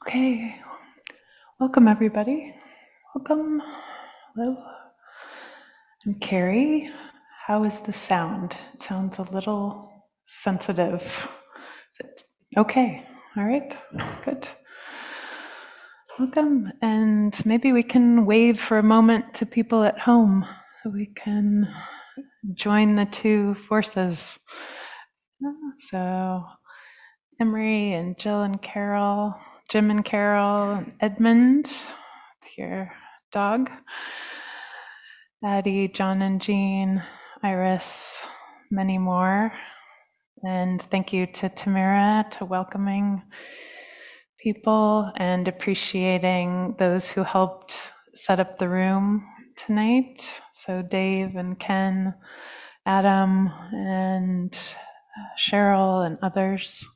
Okay, welcome everybody. Welcome. Hello. I'm Carrie. How is the sound? It sounds a little sensitive. Okay, all right, good. Welcome, and maybe we can wave for a moment to people at home so we can join the two forces. So, Emery and Jill and Carol, Jim and Carol, and Edmund, your dog, Addie, John and Jean, Iris, many more. And thank you to Tamara to welcoming people and appreciating those who helped set up the room tonight. So Dave and Ken, Adam and Cheryl and others.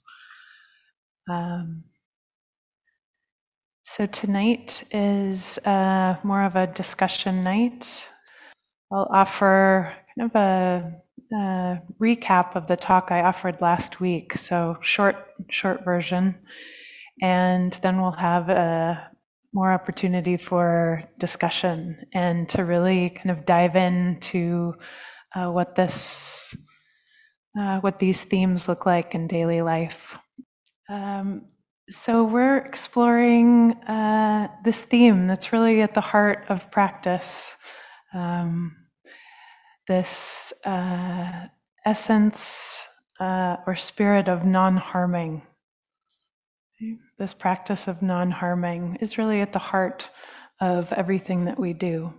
So tonight is more of a discussion night. I'll offer kind of a recap of the talk I offered last week, so short version, and then we'll have more opportunity for discussion and to really kind of dive into what these themes look like in daily life. So we're exploring this theme that's really at the heart of practice. This essence or spirit of non-harming. This practice of non-harming is really at the heart of everything that we do.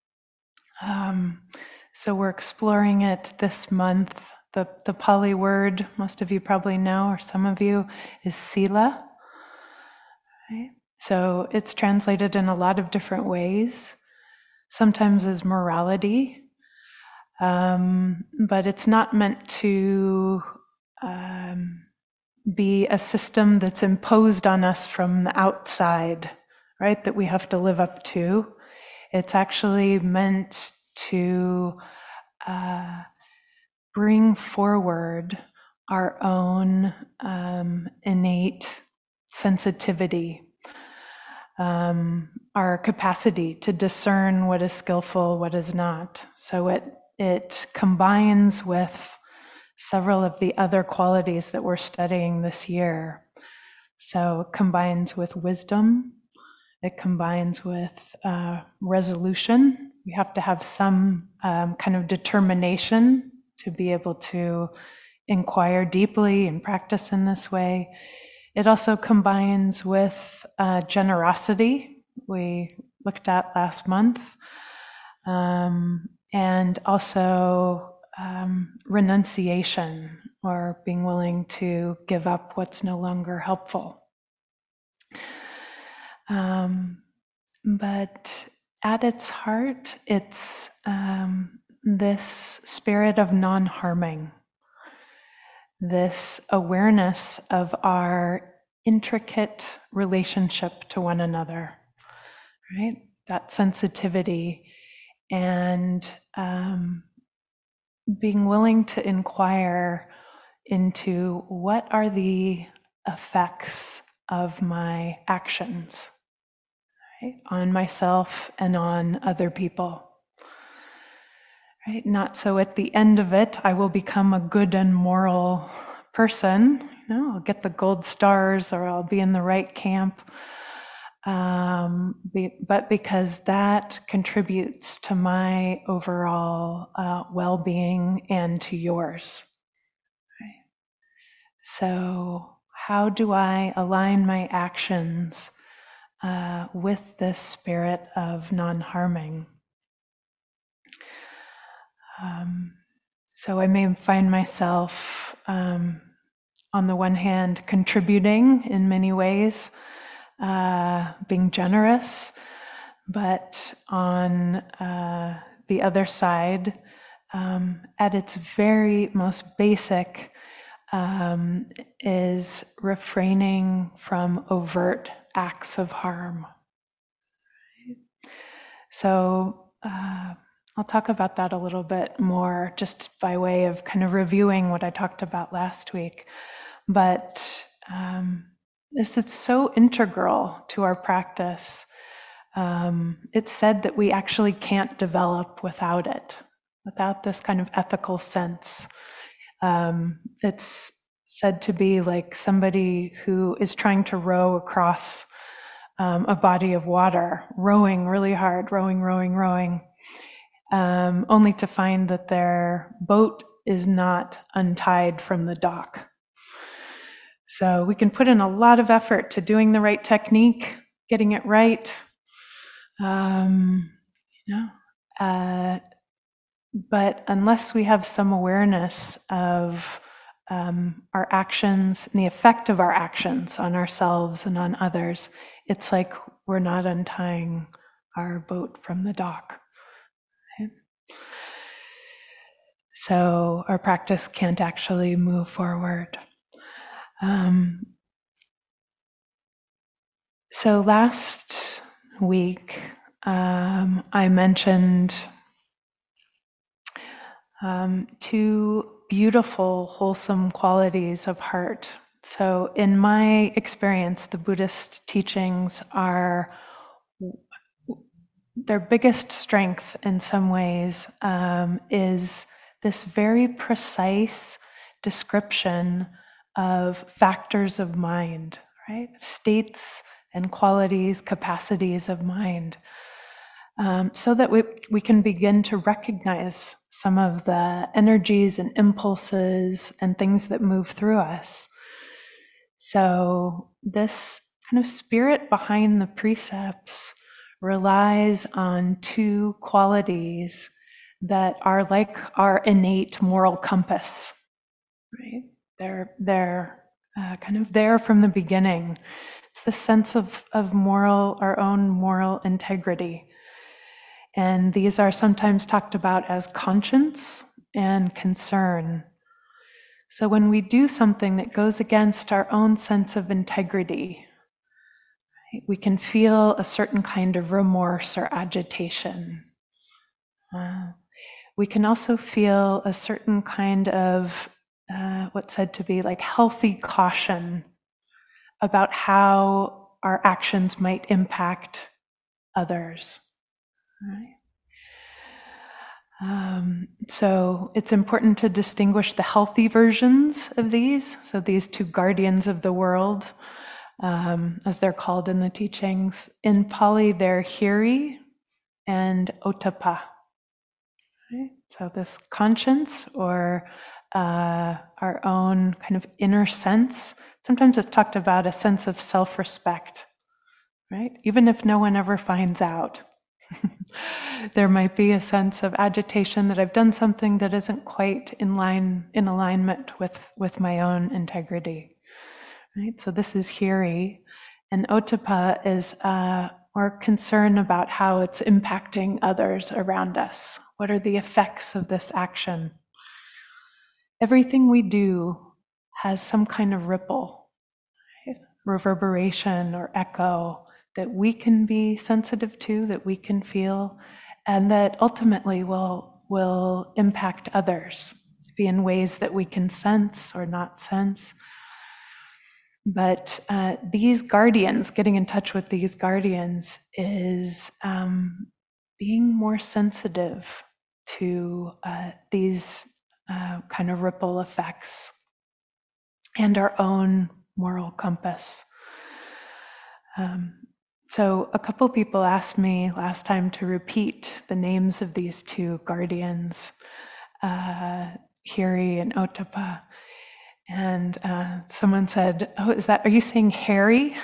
So we're exploring it this month. The Pali word, most of you probably know, or some of you, is sila. Right? So it's translated in a lot of different ways, sometimes as morality, but it's not meant to be a system that's imposed on us from the outside, right, that we have to live up to. It's actually meant to bring forward our own innate sensitivity, our capacity to discern what is skillful, what is not. So it combines with several of the other qualities that we're studying this year. So it combines with wisdom, it combines with resolution. We have to have some kind of determination to be able to inquire deeply and practice in this way. It also combines with generosity, we looked at last month, and also renunciation, or being willing to give up what's no longer helpful. But at its heart, it's this spirit of non-harming, this awareness of our intricate relationship to one another, right? That sensitivity and being willing to inquire into what are the effects of my actions, right, on myself and on other people. Right? Not so at the end of it, I will become a good and moral person. I'll get the gold stars or I'll be in the right camp. But because that contributes to my overall well-being and to yours. Right? So how do I align my actions with this spirit of non-harming? So I may find myself, on the one hand, contributing in many ways, being generous, but on the other side, at its very most basic, is refraining from overt acts of harm. So I'll talk about that a little bit more, just by way of kind of reviewing what I talked about last week. But this is so integral to our practice. It's said that we actually can't develop without it, without this kind of ethical sense. It's said to be like somebody who is trying to row across a body of water, rowing really hard, rowing, only to find that their boat is not untied from the dock. So we can put in a lot of effort to doing the right technique, getting it right, you know, but unless we have some awareness of our actions and the effect of our actions on ourselves and on others, it's like we're not untying our boat from the dock. Right? So our practice can't actually move forward. So last week, I mentioned two beautiful, wholesome qualities of heart. So in my experience, the Buddhist teachings are their biggest strength in some ways is this very precise description of factors of mind, right? States and qualities, capacities of mind, so that we can begin to recognize some of the energies and impulses and things that move through us. So this kind of spirit behind the precepts relies on two qualities that are like our innate moral compass, right? They're kind of there from the beginning. It's the sense of our own moral integrity. And these are sometimes talked about as conscience and concern. So when we do something that goes against our own sense of integrity, right, we can feel a certain kind of remorse or agitation. We can also feel a certain kind of what's said to be like healthy caution about how our actions might impact others. Right? So it's important to distinguish the healthy versions of these. So these two guardians of the world, as they're called in the teachings. In Pali, they're Hiri and Ottappa. Right? So this conscience or our own kind of inner sense. Sometimes it's talked about a sense of self-respect, right? Even if no one ever finds out. There might be a sense of agitation that I've done something that isn't quite in alignment with my own integrity. Right? So this is Hiri, and Ottappa is more concern about how it's impacting others around us. What are the effects of this action? Everything we do has some kind of ripple, right? Reverberation or echo that we can be sensitive to, that we can feel, and that ultimately will impact others, be in ways that we can sense or not sense. But these guardians, getting in touch with these guardians, is being more sensitive to these kind of ripple effects and our own moral compass. So a couple people asked me last time to repeat the names of these two guardians, Hiri and Ottappa. And someone said, "Oh, are you saying Harry?"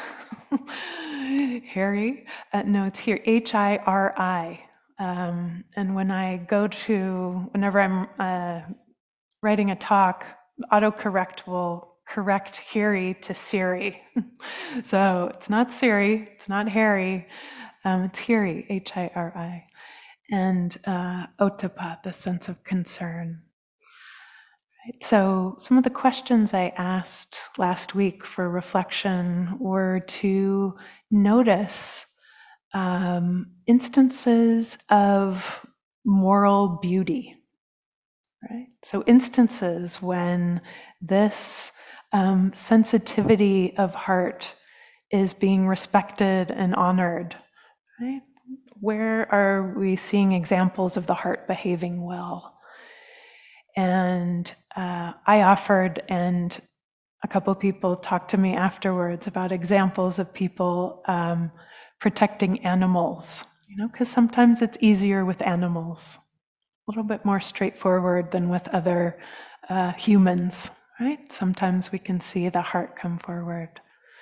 Harry? No, it's here, Hiri. And whenever I'm writing a talk, autocorrect will correct Hiri to Siri. So it's not Siri, it's not Harry, it's Hiri, Hiri. And Ottappa, the sense of concern. Right. So some of the questions I asked last week for reflection were to notice instances of moral beauty. Right? So instances when this sensitivity of heart is being respected and honored, right? Where are we seeing examples of the heart behaving well? And I offered, and a couple people talked to me afterwards about examples of people protecting animals, because sometimes it's easier with animals, a little bit more straightforward than with other humans, right? Sometimes we can see the heart come forward.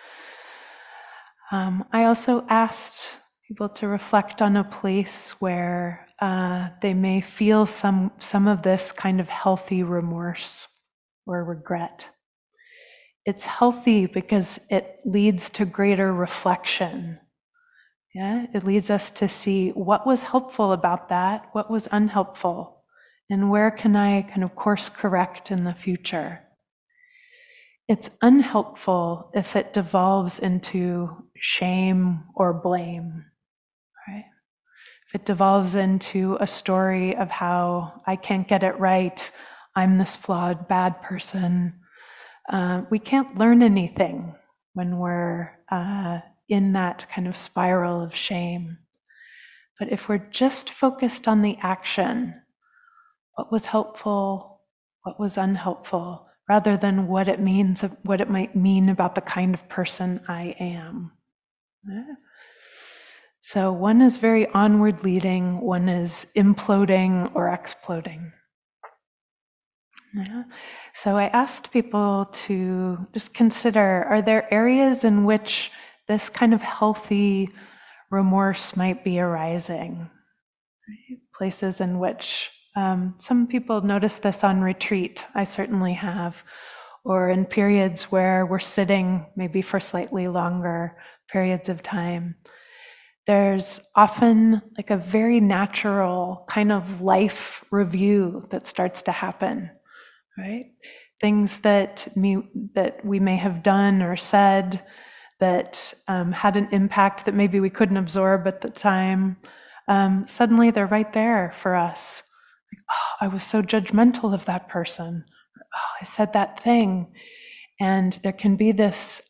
I also asked people to reflect on a place where they may feel some of this kind of healthy remorse or regret. It's healthy because it leads to greater reflection. Yeah, it leads us to see what was helpful about that, what was unhelpful, and where can I kind of course correct in the future. It's unhelpful if it devolves into shame or blame, right? If it devolves into a story of how I can't get it right, I'm this flawed, bad person. We can't learn anything when we're in that kind of spiral of shame. But if we're just focused on the action, what was helpful, what was unhelpful, rather than what it means, what it might mean about the kind of person I am. Yeah. So one is very onward leading, one is imploding or exploding. Yeah. So I asked people to just consider, are there areas in which this kind of healthy remorse might be arising? Right? Places in which some people notice this on retreat, I certainly have, or in periods where we're sitting maybe for slightly longer periods of time. There's often like a very natural kind of life review that starts to happen, right? Things that we may have done or said that had an impact that maybe we couldn't absorb at the time. Suddenly they're right there for us. Like, oh, I was so judgmental of that person. Oh, I said that thing. And there can be this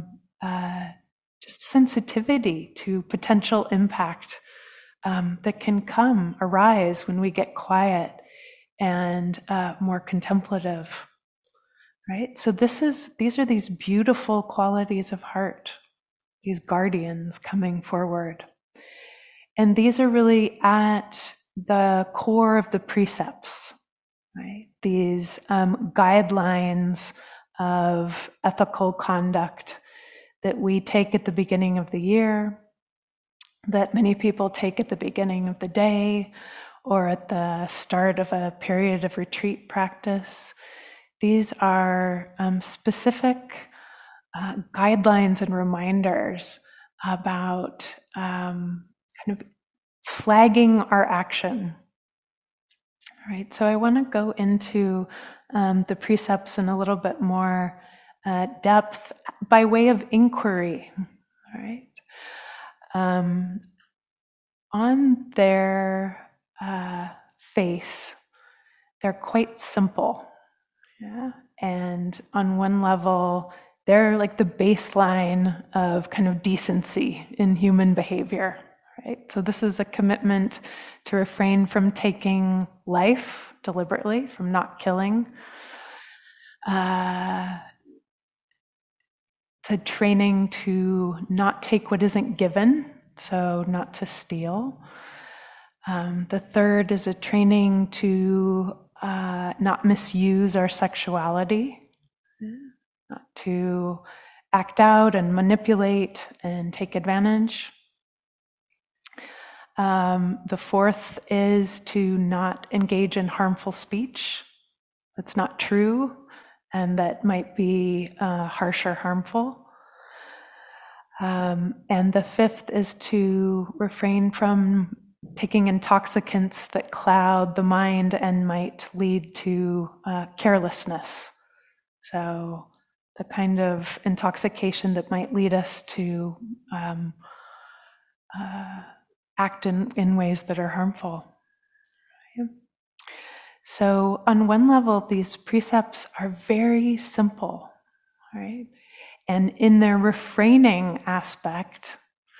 just sensitivity to potential impact that can arise when we get quiet and more contemplative, right? So these are these beautiful qualities of heart, these guardians coming forward. And these are really at the core of the precepts, right? These guidelines of ethical conduct that we take at the beginning of the year, that many people take at the beginning of the day or at the start of a period of retreat practice. These are specific guidelines and reminders about kind of flagging our action. Right, so I want to go into the precepts in a little bit more depth by way of inquiry. Right, on their face, they're quite simple. Yeah, and on one level, they're like the baseline of kind of decency in human behavior. Right? So this is a commitment to refrain from taking life deliberately, from not killing. It's a training to not take what isn't given, so not to steal. The third is a training to not misuse our sexuality, not to act out and manipulate and take advantage. The fourth is to not engage in harmful speech that's not true and that might be harsh or harmful. And the fifth is to refrain from taking intoxicants that cloud the mind and might lead to carelessness. So the kind of intoxication that might lead us to act in ways that are harmful. Right? So on one level, these precepts are very simple. All right. And in their refraining aspect,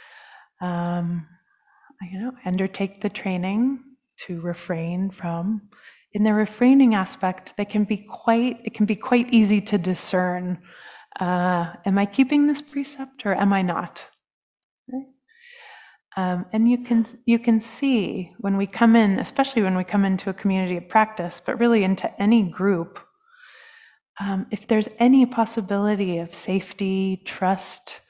undertake the training to refrain from. In their refraining aspect, it can be quite easy to discern, am I keeping this precept or am I not? Right? And you can see when we come in, especially when we come into a community of practice, but really into any group, if there's any possibility of safety, trust,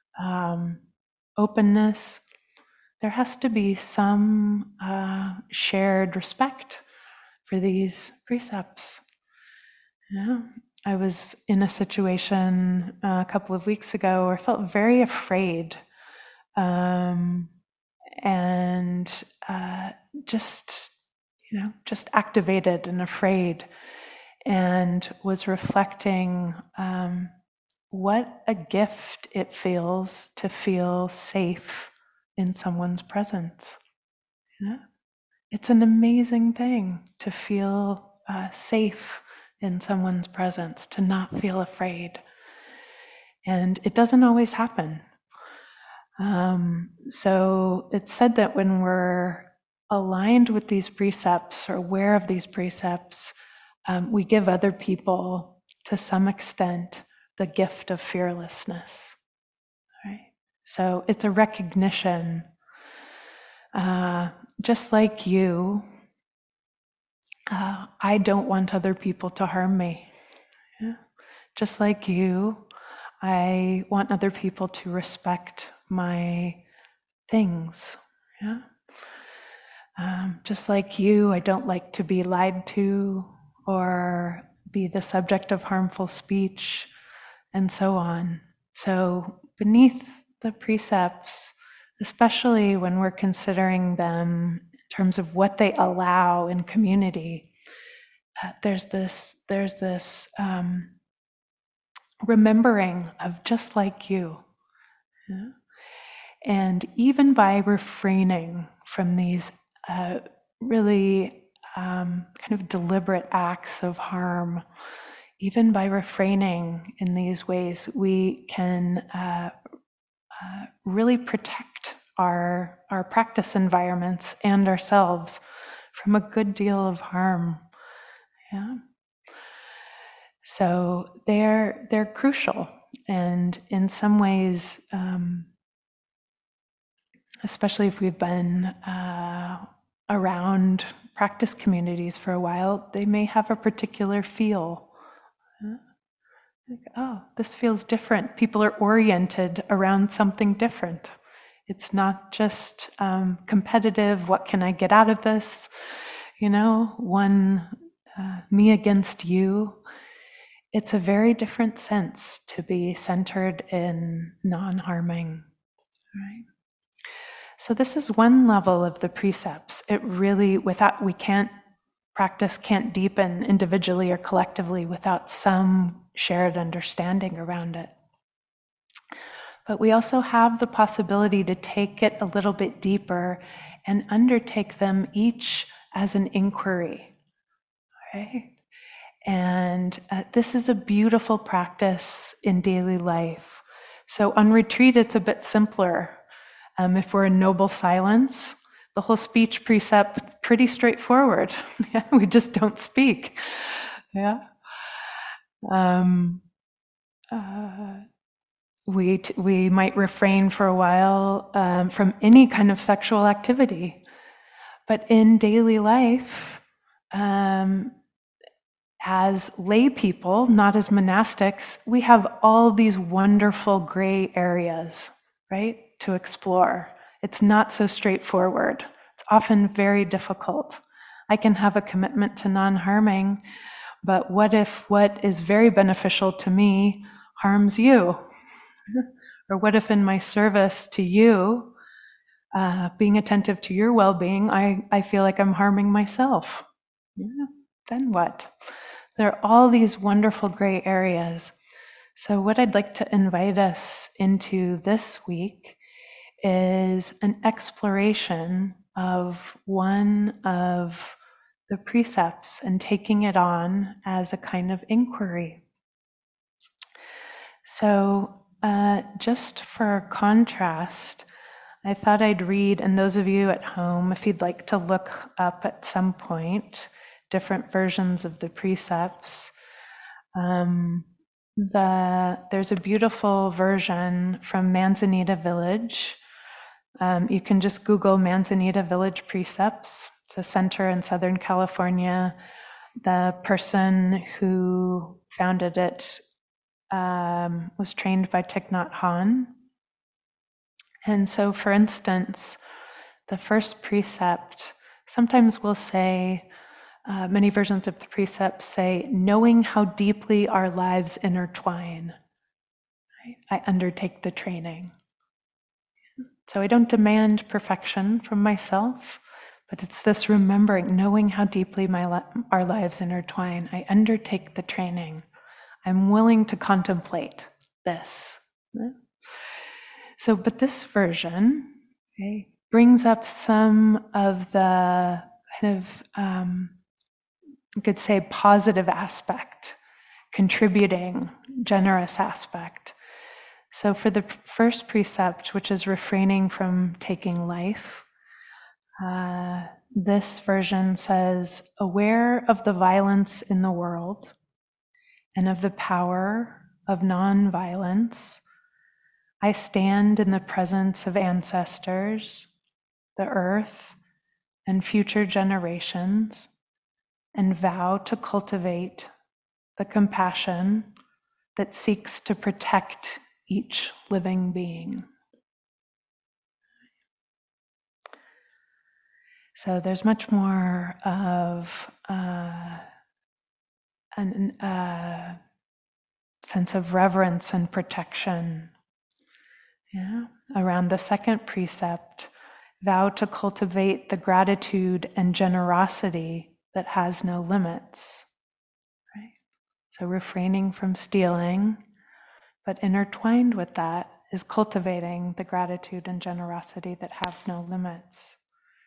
openness, there has to be some shared respect for these precepts. Yeah. I was in a situation a couple of weeks ago where I felt very afraid, and just activated and afraid, and was reflecting what a gift it feels to feel safe in someone's presence. Yeah? It's an amazing thing to feel safe in someone's presence, to not feel afraid. And it doesn't always happen. So it's said that when we're aligned with these precepts or aware of these precepts, we give other people, to some extent, the gift of fearlessness. Right? So it's a recognition, just like you, I don't want other people to harm me. Yeah? Just like you, I want other people to respect my things. Yeah? Just like you, I don't like to be lied to or be the subject of harmful speech, and so on. So beneath the precepts, especially when we're considering them in terms of what they allow in community, there's this remembering of just like you. Yeah? And even by refraining from these really kind of deliberate acts of harm, even by refraining in these ways, we can really protect our practice environments and ourselves from a good deal of harm. Yeah. So they're crucial, and in some ways, especially if we've been around practice communities for a while, they may have a particular feel. Like, oh, this feels different. People are oriented around something different. It's not just competitive, what can I get out of this? One me against you. It's a very different sense to be centered in non-harming. Right? So this is one level of the precepts. It really, practice can't deepen individually or collectively without some shared understanding around it. But we also have the possibility to take it a little bit deeper and undertake them each as an inquiry. Right? And this is a beautiful practice in daily life. So on retreat, it's a bit simpler. If we're in noble silence, the whole speech precept, pretty straightforward. Yeah, we just don't speak. Yeah. We might refrain for a while from any kind of sexual activity. But in daily life, as lay people, not as monastics, we have all these wonderful gray areas, right, to explore. It's not so straightforward. It's often very difficult. I can have a commitment to non-harming, but what if what is very beneficial to me harms you? Or what if in my service to you, being attentive to your well-being, I feel like I'm harming myself? Yeah, then what? There are all these wonderful gray areas. So what I'd like to invite us into this week is an exploration of one of the precepts and taking it on as a kind of inquiry. So, just for contrast, I thought I'd read, and those of you at home, if you'd like to look up at some point different versions of the precepts, there's a beautiful version from Manzanita Village. You can just Google Manzanita Village Precepts. It's a center in Southern California. The person who founded it was trained by Thich Nhat Hanh. And so, for instance, the first precept, sometimes we'll say, many versions of the precepts say, knowing how deeply our lives intertwine, right? I undertake the training. So I don't demand perfection from myself, but it's this remembering, knowing how deeply our lives intertwine. I undertake the training. I'm willing to contemplate this. So, but this version, okay, brings up some of the kind of, you could say, positive aspect, contributing, generous aspect. So for the first precept, which is refraining from taking life, this version says, aware of the violence in the world and of the power of non-violence, I stand in the presence of ancestors, the earth, and future generations, and vow to cultivate the compassion that seeks to protect each living being. So there's much more of a sense of reverence and protection. Yeah. Around the second precept, vow to cultivate the gratitude and generosity that has no limits. Right? So refraining from stealing, but intertwined with that is cultivating the gratitude and generosity that have no limits.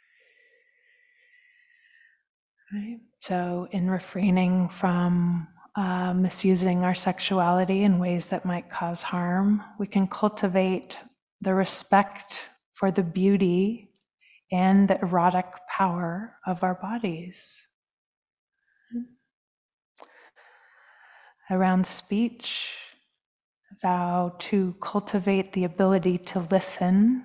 Right? So in refraining from misusing our sexuality in ways that might cause harm, we can cultivate the respect for the beauty and the erotic power of our bodies. Around speech, vow to cultivate the ability to listen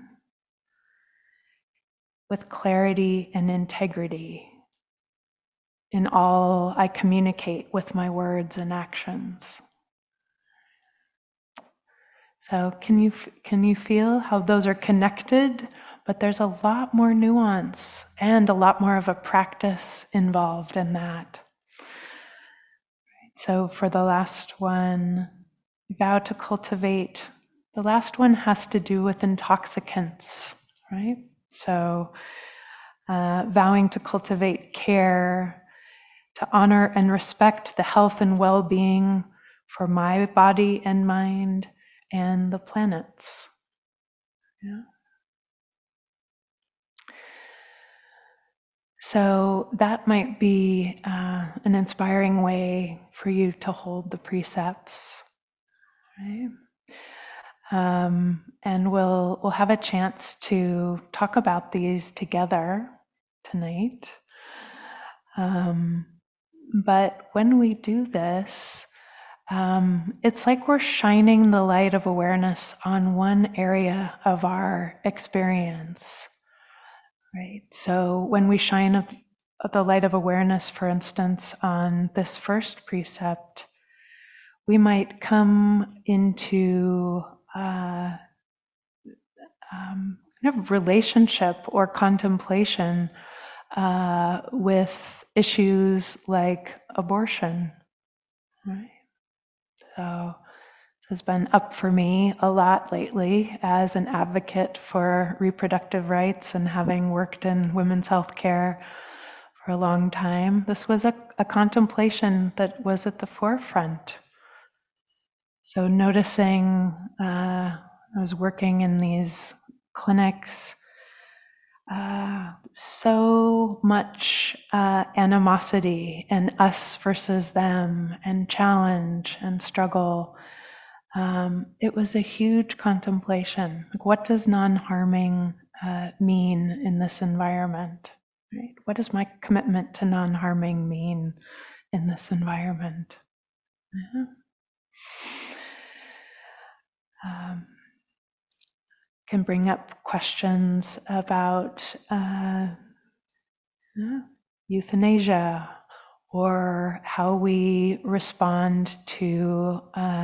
with clarity and integrity in all I communicate with my words and actions. So can you feel how those are connected? But there's a lot more nuance and a lot more of a practice involved in that. So for the last one, vow to cultivate. The last one has to do with intoxicants, right? So vowing to cultivate care, to honor and respect the health and well-being for my body and mind and the planet's. Yeah. So that might be an inspiring way for you to hold the precepts, right? And we'll have a chance to talk about these together tonight. But when we do this, it's like we're shining the light of awareness on one area of our experience, right? So when we shine the light of awareness, for instance, on this first precept, we might come into kind of relationship or contemplation with issues like abortion, right? So this has been up for me a lot lately as an advocate for reproductive rights and having worked in women's health care for a long time. This was a contemplation that was at the forefront. So noticing, I was working in these clinics, so much animosity and us versus them and challenge and struggle. it was a huge contemplation. Like, what does non-harming mean in this environment? Right? What does my commitment to non-harming mean in this environment? Yeah. Can bring up questions about euthanasia, or how we respond to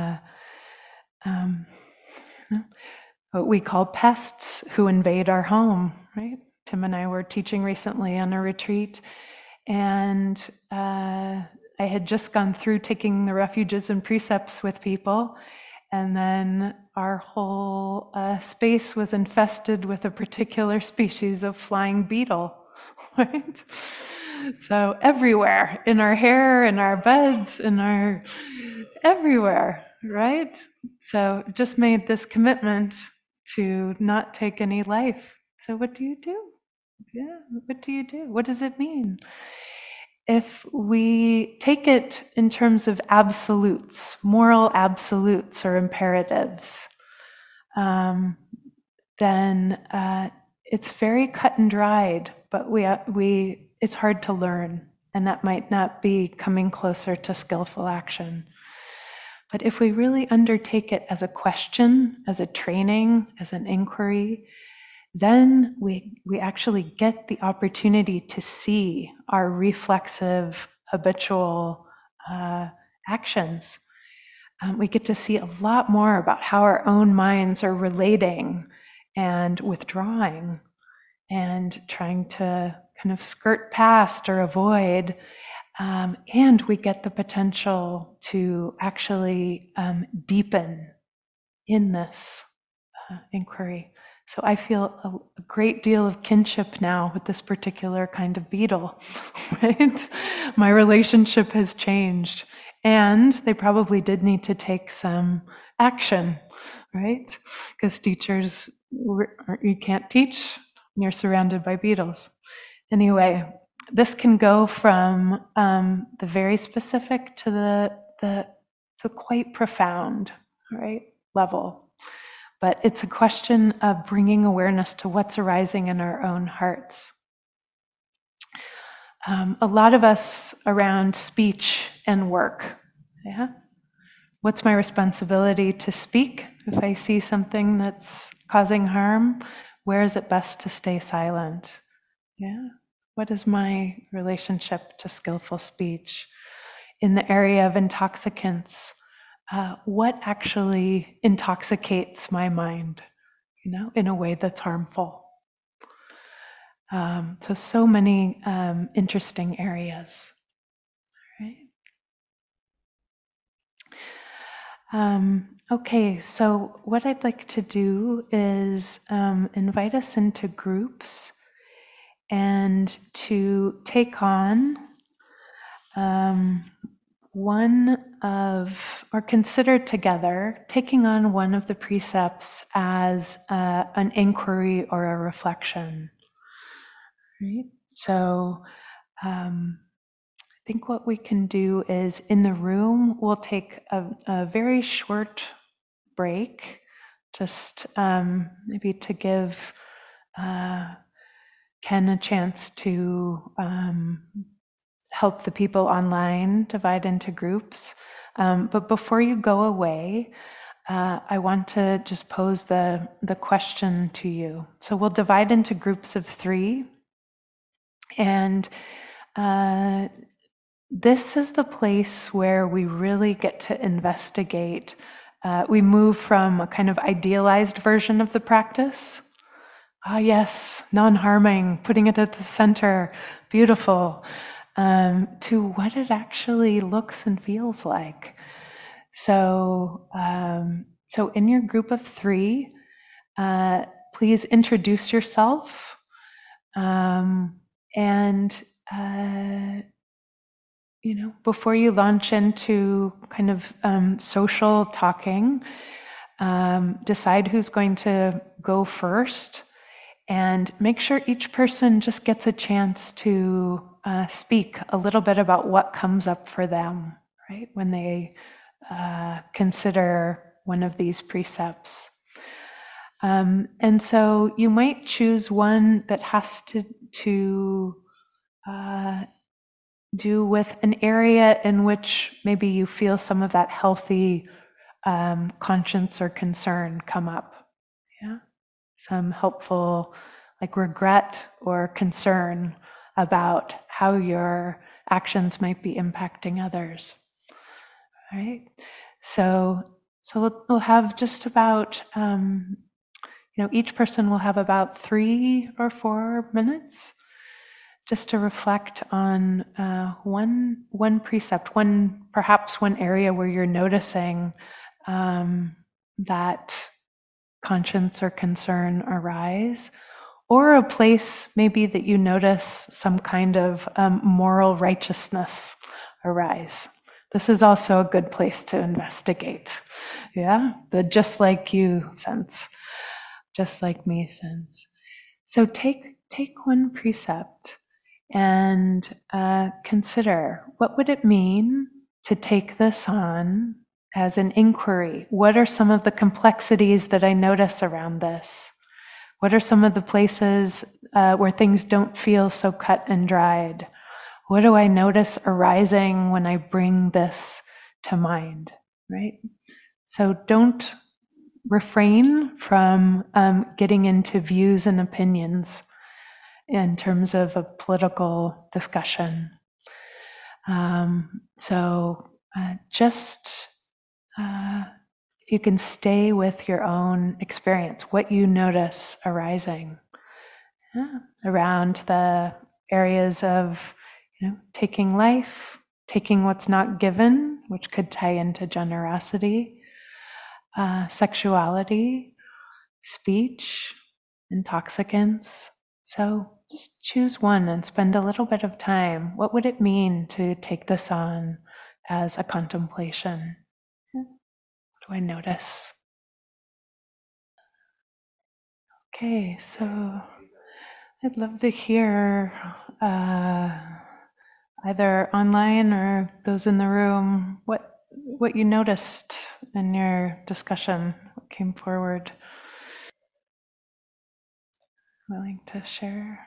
what we call pests who invade our home, right? Tim and I were teaching recently on a retreat, and I had just gone through taking the refuges and precepts with people, and then our whole space was infested with a particular species of flying beetle, right? So everywhere, in our hair, in our beds, everywhere, right? So just made this commitment to not take any life. So what do you do? Yeah, what do you do? What does it mean? If we take it in terms of absolutes, moral absolutes or imperatives, then it's very cut and dried, but it's hard to learn, and that might not be coming closer to skillful action. But if we really undertake it as a question, as a training, as an inquiry, then we actually get the opportunity to see our reflexive, habitual actions. We get to see a lot more about how our own minds are relating and withdrawing and trying to kind of skirt past or avoid. And we get the potential to actually deepen in this inquiry. So I feel a great deal of kinship now with this particular kind of beetle, right? My relationship has changed. And they probably did need to take some action, right? Because teachers, you can't teach when you're surrounded by beetles. Anyway, this can go from the very specific to the quite profound, right, level. But it's a question of bringing awareness to what's arising in our own hearts. A lot of us around speech and work. Yeah? What's my responsibility to speak? If I see something that's causing harm, where is it best to stay silent? Yeah? What is my relationship to skillful speech? In the area of intoxicants, what actually intoxicates my mind, in a way that's harmful? So many interesting areas, right? Okay, so what I'd like to do is invite us into groups and to take on or consider together taking on one of the precepts as an inquiry or a reflection. Right? So I think what we can do is, in the room, we'll take a very short break, just maybe to give Ken a chance to help the people online divide into groups. But before you go away, I want to just pose the question to you. So we'll divide into groups of 3. And this is the place where we really get to investigate. We move from a kind of idealized version of the practice. Yes, non-harming, putting it at the center, beautiful. To what it actually looks and feels like. So in your group of 3, please introduce yourself, and before you launch into kind of social talking, decide who's going to go first, and make sure each person just gets a chance to speak a little bit about what comes up for them, right? When they consider one of these precepts. And so you might choose one that has to do with an area in which maybe you feel some of that healthy conscience or concern come up. Yeah, some helpful, like regret or concern about how your actions might be impacting others. Right. So we'll have just about each person will have about 3 or 4 minutes just to reflect on one precept, perhaps one area where you're noticing that conscience or concern arise, or a place maybe that you notice some kind of moral righteousness arise. This is also a good place to investigate. Yeah, the just like you sense, just like me sense. So take one precept and consider, what would it mean to take this on as an inquiry? What are some of the complexities that I notice around this? What are some of the places where things don't feel so cut and dried? What do I notice arising when I bring this to mind, right? So don't refrain from getting into views and opinions in terms of a political discussion. Just if you can stay with your own experience, what you notice arising around the areas of taking life, taking what's not given, which could tie into generosity, sexuality, speech, intoxicants. So just choose one and spend a little bit of time. What would it mean to take this on as a contemplation? What do I notice? Okay, so I'd love to hear either online or those in the room what you noticed in your discussion, what came forward. Willing to share?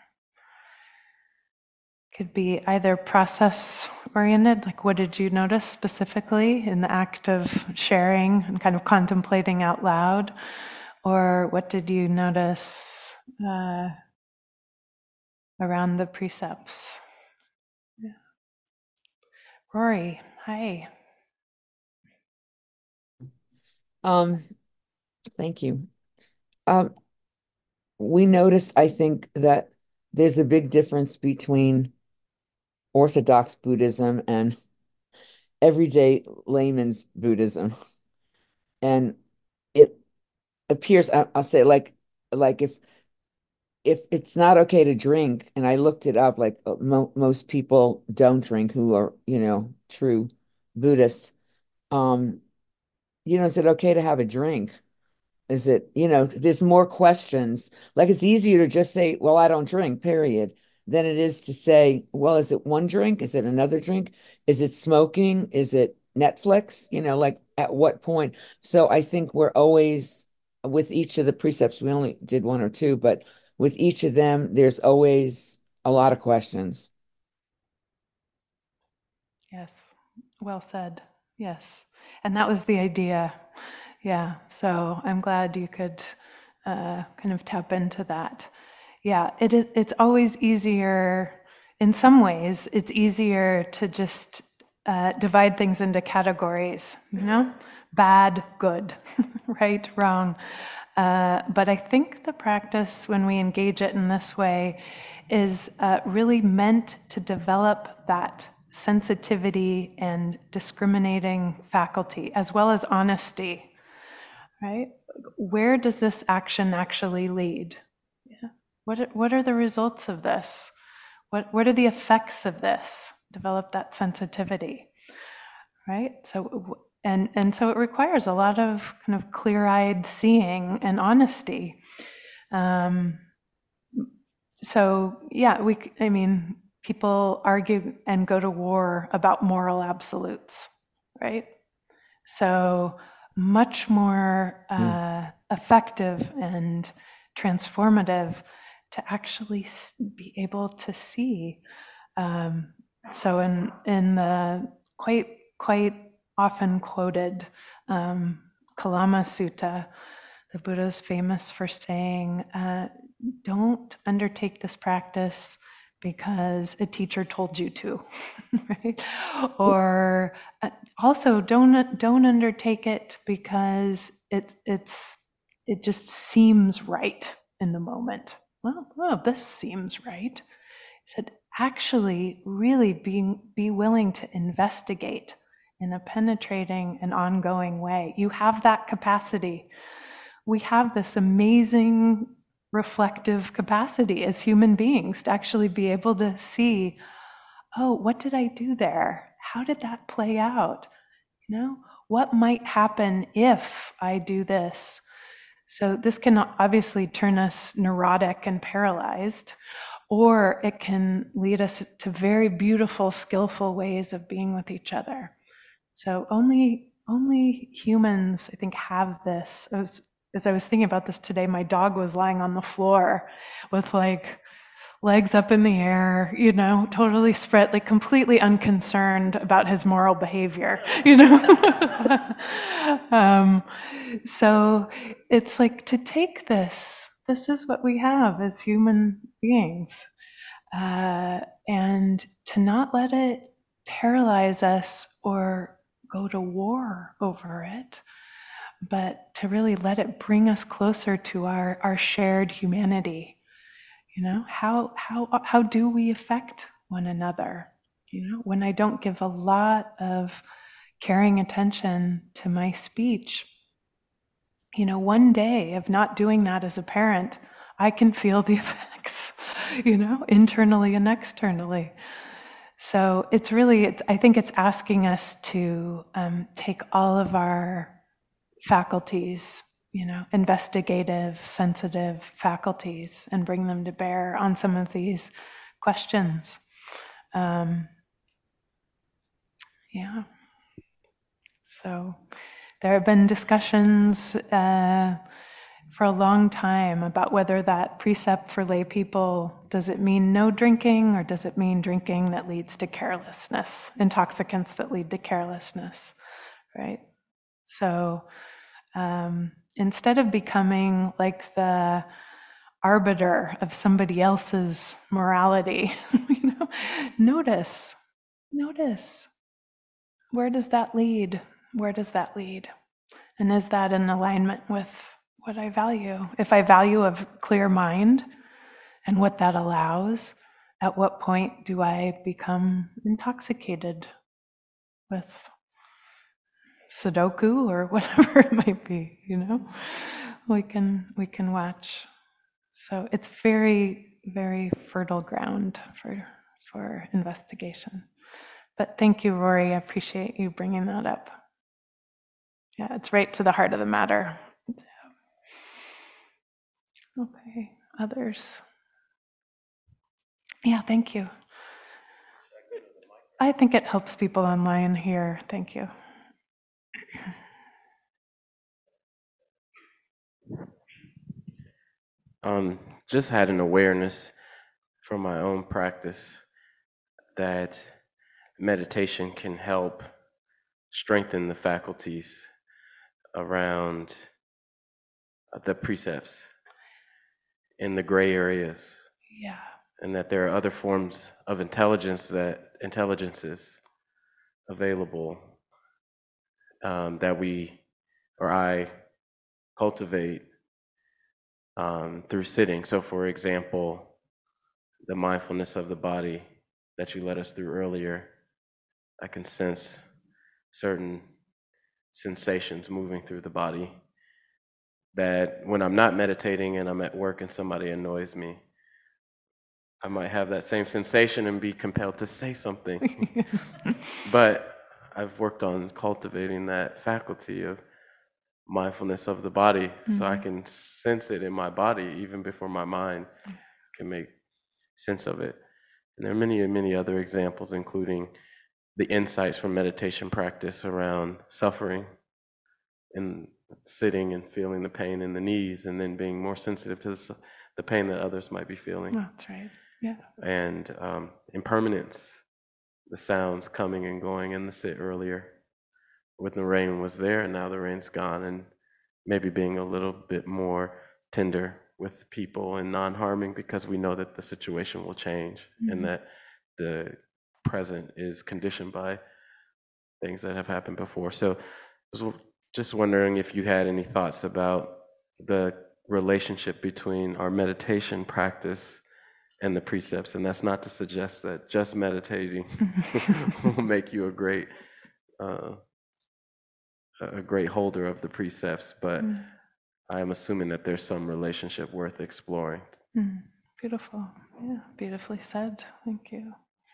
Could be either process oriented, like what did you notice specifically in the act of sharing and kind of contemplating out loud, or what did you notice around the precepts? Yeah. Rory, hi. Thank you. We noticed, I think, that there's a big difference between Orthodox Buddhism and everyday layman's Buddhism. And it appears, I'll say, like if it's not okay to drink, and I looked it up, like mo most people don't drink who are, true Buddhists. Um, is it okay to have a drink? Is it, there's more questions. Like it's easier to just say, well, I don't drink, period, than it is to say, well, is it one drink? Is it another drink? Is it smoking? Is it Netflix? Like at what point? So I think we're always, with each of the precepts, we only did one or two, but with each of them, there's always a lot of questions. Yes, well said. Yes, and that was the idea. Yeah, so I'm glad you could kind of tap into that. Yeah, it's always easier, in some ways, it's easier to just divide things into categories, bad, good, right, wrong. But I think the practice, when we engage it in this way, is really meant to develop that sensitivity and discriminating faculty, as well as honesty, right? Where does this action actually lead? Yeah. What are the results of this? What are the effects of this? Develop that sensitivity, right? So it requires a lot of kind of clear-eyed seeing and honesty. Um, so yeah, I mean, people argue and go to war about moral absolutes, right? So much more effective and transformative to actually be able to see. So in the quite often quoted Kalama Sutta, the Buddha is famous for saying, don't undertake this practice because a teacher told you to, right? Or also don't undertake it because it just seems right in the moment. Well, this seems right. He said, actually, really be willing to investigate in a penetrating and ongoing way. You have that capacity. We have this amazing reflective capacity as human beings to actually be able to see, oh, what did I do there? How did that play out? You know, what might happen if I do this? So this can obviously turn us neurotic and paralyzed, or it can lead us to very beautiful, skillful ways of being with each other. So only humans, I think, have this. As I was thinking about this today, my dog was lying on the floor with like legs up in the air, you know, totally spread, like completely unconcerned about his moral behavior, you know. So it's like to take this is what we have as human beings, and to not let it paralyze us or go to war over it, but to really let it bring us closer to our shared humanity. You know, how do we affect one another? You know, when I don't give a lot of caring attention to my speech, you know, one day of not doing that as a parent, I can feel the effects, you know, internally and externally. So it's really, I think it's asking us to take all of our faculties, you know, investigative, sensitive faculties, and bring them to bear on some of these questions. Yeah. So there have been discussions for a long time about whether that precept for lay people, does it mean no drinking or does it mean drinking that leads to carelessness, intoxicants that lead to carelessness, right? So instead of becoming like the arbiter of somebody else's morality, you know, notice, where does that lead? Where does that lead? And is that in alignment with what I value? If I value a clear mind and what that allows, at what point do I become intoxicated with Sudoku or whatever it might be, you know? We can watch. So it's very, very fertile ground for investigation. But thank you, Rory. I appreciate you bringing that up. Yeah, it's right to the heart of the matter. Okay, others? Yeah, thank you. I think it helps people online here. Thank you. Just had an awareness from my own practice that meditation can help strengthen the faculties around the precepts in the gray areas. Yeah. And that there are other forms of intelligences available that we or I cultivate through sitting. So, for example, the mindfulness of the body that you led us through earlier, I can sense certain sensations moving through the body that when I'm not meditating and I'm at work and somebody annoys me, I might have that same sensation and be compelled to say something. But I've worked on cultivating that faculty of mindfulness of the body, so I can sense it in my body even before my mind can make sense of it. And there are many, many other examples, including the insights from meditation practice around suffering in sitting and feeling the pain in the knees, and then being more sensitive to the pain that others might be feeling. That's right. Yeah. And impermanence, the sounds coming and going in the sit earlier when the rain was there and now the rain's gone, and maybe being a little bit more tender with people and non-harming, because we know that the situation will change and that the present is conditioned by things that have happened before. So I was just wondering if you had any thoughts about the relationship between our meditation practice and the precepts. And that's not to suggest that just meditating will make you a great holder of the precepts, but I am assuming that there's some relationship worth exploring. Beautiful. Yeah, beautifully said. Thank you.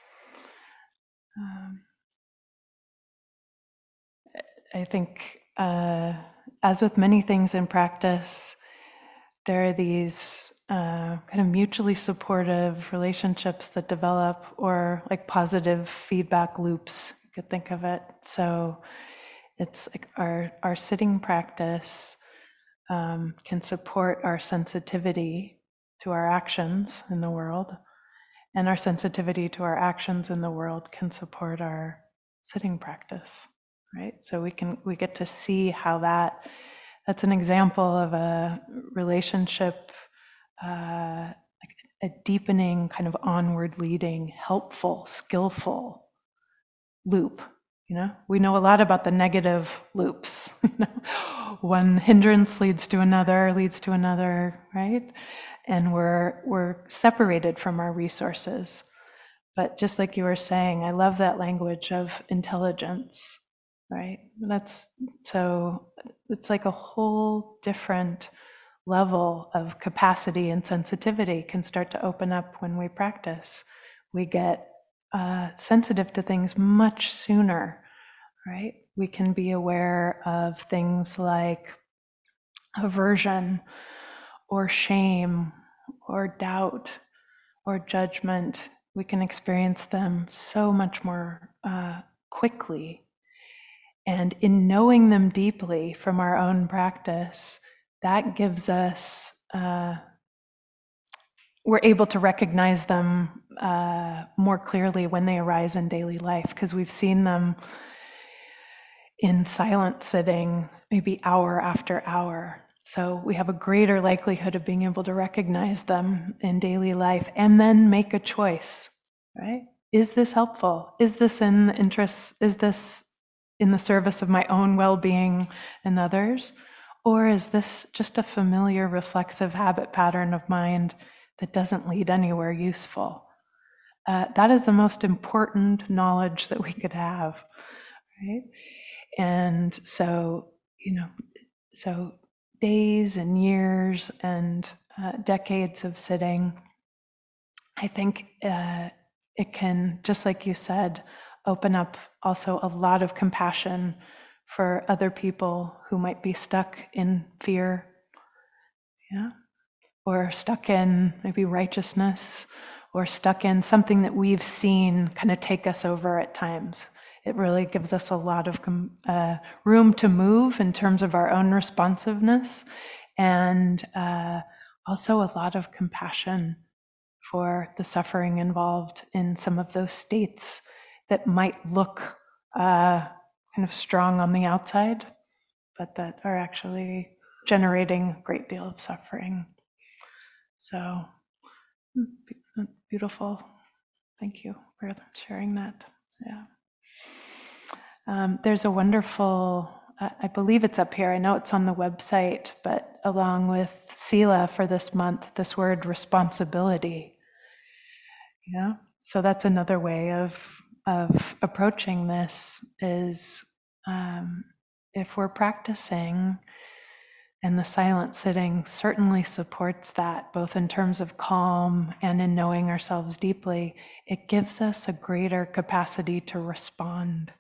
I think, as with many things in practice, there are these kind of mutually supportive relationships that develop, or like positive feedback loops, you could think of it. So it's like our sitting practice can support our sensitivity to our actions in the world, and our sensitivity to our actions in the world can support our sitting practice, right? So we get to see how that's an example of a relationship, like a deepening, kind of onward leading, helpful, skillful loop. We know a lot about the negative loops. One hindrance leads to another, right? And we're separated from our resources. But just like you were saying, I love that language of intelligence, right? So it's like a whole different level of capacity and sensitivity can start to open up when we practice. We get sensitive to things much sooner, right? We can be aware of things like aversion or shame or doubt or judgment. We can experience them so much more quickly. And in knowing them deeply from our own practice, that gives us, we're able to recognize them more clearly when they arise in daily life, because we've seen them in silent sitting, maybe hour after hour. So we have a greater likelihood of being able to recognize them in daily life and then make a choice, right? Is this helpful? Is this in the interests? Is this in the service of my own well-being and others? Or is this just a familiar reflexive habit pattern of mind that doesn't lead anywhere useful? That is the most important knowledge that we could have, right? And so, so days and years and decades of sitting, I think it can, just like you said, open up also a lot of compassion for other people who might be stuck in fear, or stuck in maybe righteousness, or stuck in something that we've seen kind of take us over at times. It really gives us a lot of room to move in terms of our own responsiveness, and also a lot of compassion for the suffering involved in some of those states that might look kind of strong on the outside, but that are actually generating a great deal of suffering. So beautiful. Thank you for sharing that. Yeah. There's a wonderful, I believe it's up here, I know it's on the website, but along with Sila for this month, this word responsibility. Yeah. So that's another way of approaching this is, if we're practicing, and the silent sitting certainly supports that, both in terms of calm and in knowing ourselves deeply, it gives us a greater capacity to respond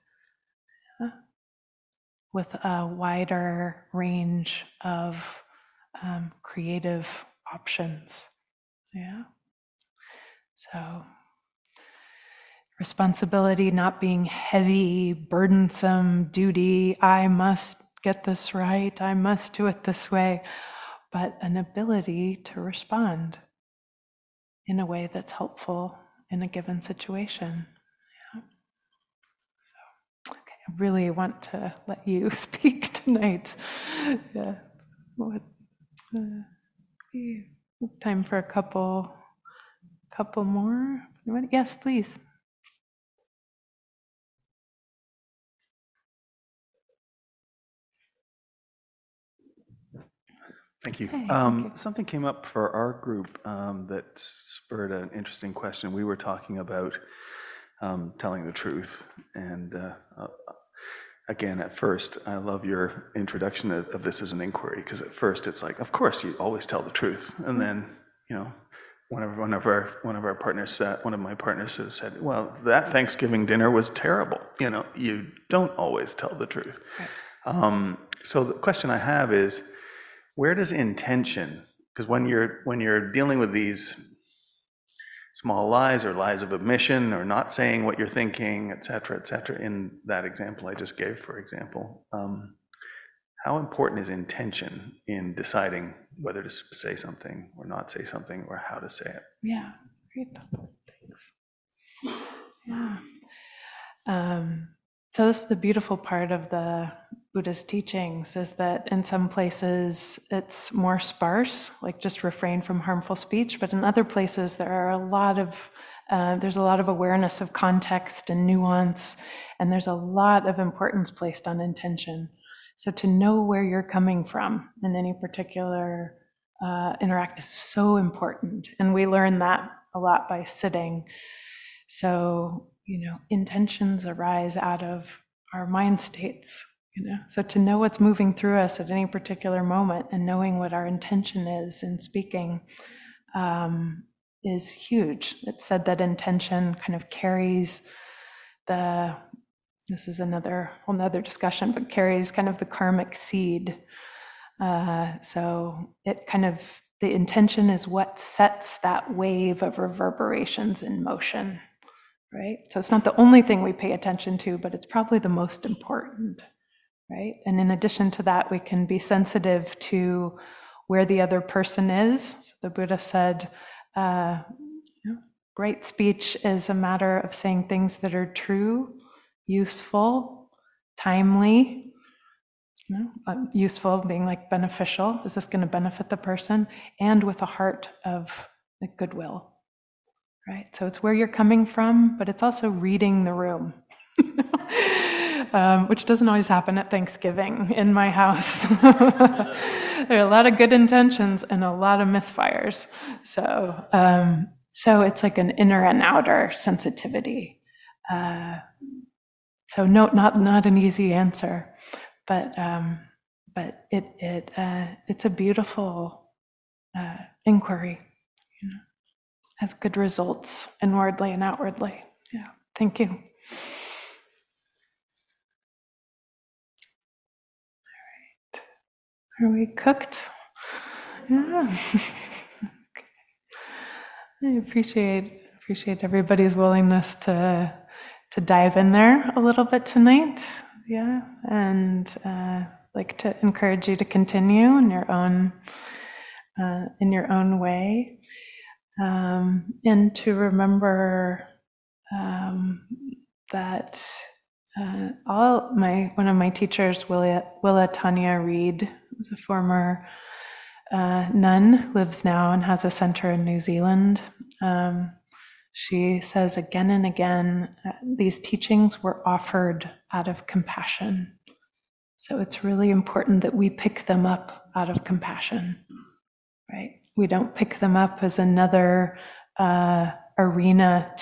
with a wider range of creative options. Yeah. So responsibility not being heavy, burdensome, duty, I must get this right, I must do it this way, but an ability to respond in a way that's helpful in a given situation. Yeah. So, okay, I really want to let you speak tonight. Yeah. What, time for a couple more? Yes, please. Thank you. Hey, thank you. Something came up for our group that spurred an interesting question. We were talking about telling the truth. And again, at first, I love your introduction of this as an inquiry, because at first it's like, of course, you always tell the truth. And then, one of my partners said, well, that Thanksgiving dinner was terrible. You don't always tell the truth. Right. So the question I have is, where does intention, because when you're dealing with these small lies or lies of omission or not saying what you're thinking, et cetera, in that example I just gave, for example, how important is intention in deciding whether to say something or not say something or how to say it? Yeah, great. Thanks. Yeah. So this is the beautiful part of the Buddha's teachings, is that in some places it's more sparse, like just refrain from harmful speech, but in other places there's a lot of awareness of context and nuance, and there's a lot of importance placed on intention. So to know where you're coming from in any particular interact is so important, and we learn that a lot by sitting. So intentions arise out of our mind states, so to know what's moving through us at any particular moment and knowing what our intention is in speaking is huge. It's said that intention kind of carries this is whole nother discussion, but carries kind of the karmic seed. So it kind of, the intention is what sets that wave of reverberations in motion. Right? So it's not the only thing we pay attention to, but it's probably the most important, right? And in addition to that, we can be sensitive to where the other person is. So the Buddha said, right speech is a matter of saying things that are true, useful, timely, useful being like beneficial. Is this going to benefit the person? And with a heart of goodwill. Right? So it's where you're coming from, but it's also reading the room, which doesn't always happen at Thanksgiving in my house. There are a lot of good intentions and a lot of misfires. So it's like an inner and outer sensitivity. So no, not an easy answer, but it's a beautiful inquiry. Has good results inwardly and outwardly. Yeah, thank you. All right. Are we cooked? Yeah. I appreciate everybody's willingness to dive in there a little bit tonight. Yeah, and like to encourage you to continue in your own way. And to remember that one of my teachers, Willa Tanya Reid, was a former nun, lives now and has a center in New Zealand. She says again and again, these teachings were offered out of compassion. So it's really important that we pick them up out of compassion, right? We don't pick them up as another arena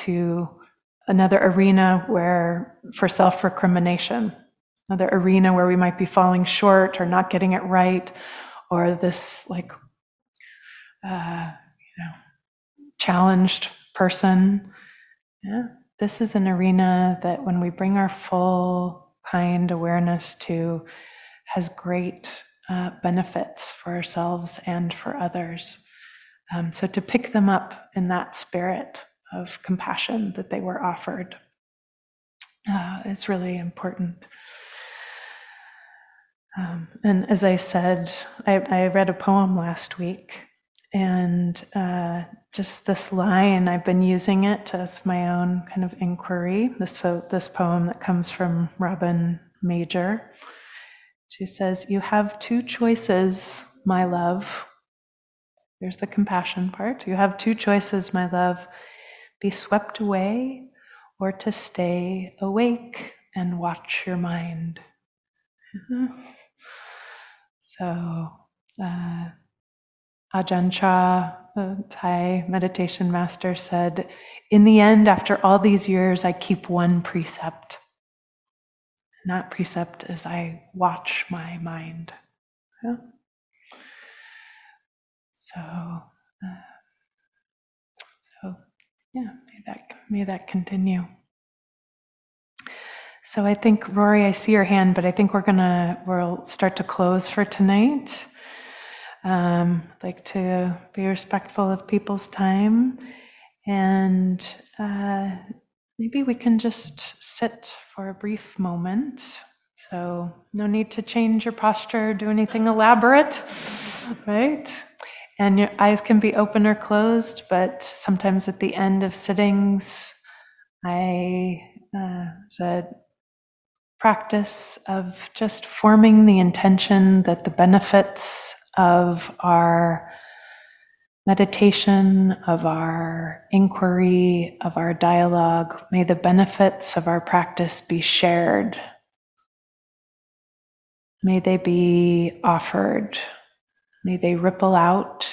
where for self-recrimination, another arena where we might be falling short or not getting it right, or this challenged person. Yeah, this is an arena that when we bring our full kind awareness to, has great benefits for ourselves and for others. So to pick them up in that spirit of compassion that they were offered is really important. And as I said, I read a poem last week, and just this line, I've been using it as my own kind of inquiry. This poem that comes from Robin Major. She says, "You have two choices, my love." There's the compassion part. "You have two choices, my love. Be swept away or to stay awake and watch your mind." So, Ajahn Chah, the Thai meditation master, said, "In the end, after all these years, I keep one precept. And that precept is I watch my mind." Yeah. So yeah, may that continue. So I think, Rory, I see your hand, but I think we'll start to close for tonight. I'd like to be respectful of people's time, and maybe we can just sit for a brief moment. So no need to change your posture or do anything elaborate, right? And your eyes can be open or closed, but sometimes at the end of sittings, I said, practice of just forming the intention that the benefits of our meditation, of our inquiry, of our dialogue, may the benefits of our practice be shared. May they be offered. May they ripple out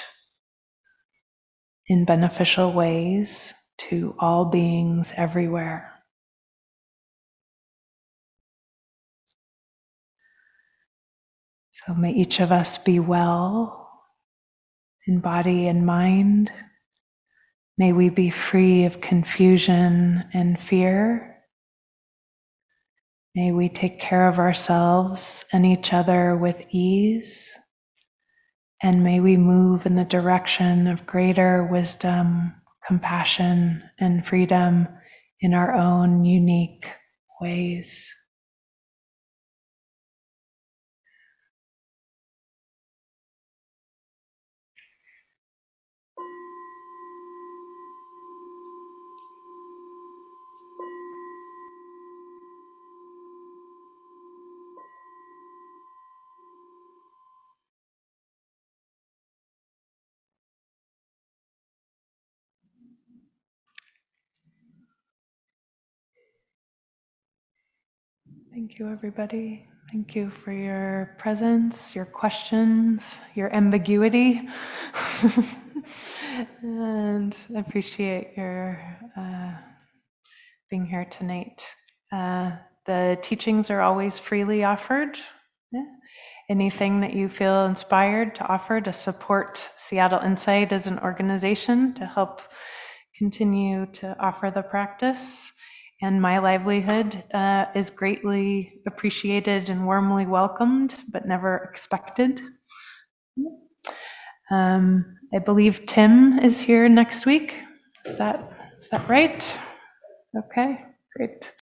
in beneficial ways to all beings everywhere. So may each of us be well in body and mind. May we be free of confusion and fear. May we take care of ourselves and each other with ease. And may we move in the direction of greater wisdom, compassion, and freedom in our own unique ways. Thank you, everybody. Thank you for your presence, your questions, your ambiguity. And I appreciate your being here tonight. The teachings are always freely offered. Yeah. Anything that you feel inspired to offer to support Seattle Insight as an organization to help continue to offer the practice. And my livelihood is greatly appreciated and warmly welcomed, but never expected. I believe Tim is here next week. Is that right? Okay, great.